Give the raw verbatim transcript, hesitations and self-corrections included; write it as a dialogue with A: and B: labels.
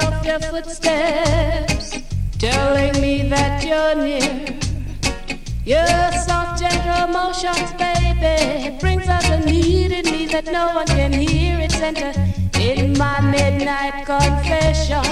A: of your footsteps, telling me that you're near. Your soft, gentle motions, baby, brings out the need in me that no one can hear. It's enter in my midnight confession.